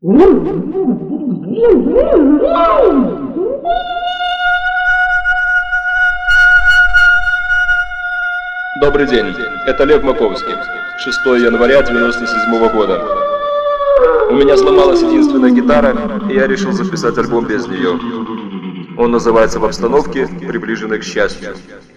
Добрый день, это Лев Маковский. 6 января 1997 года. У меня сломалась единственная гитара, и я решил записать альбом без нее. Он называется «В обстановке, приближенной к счастью».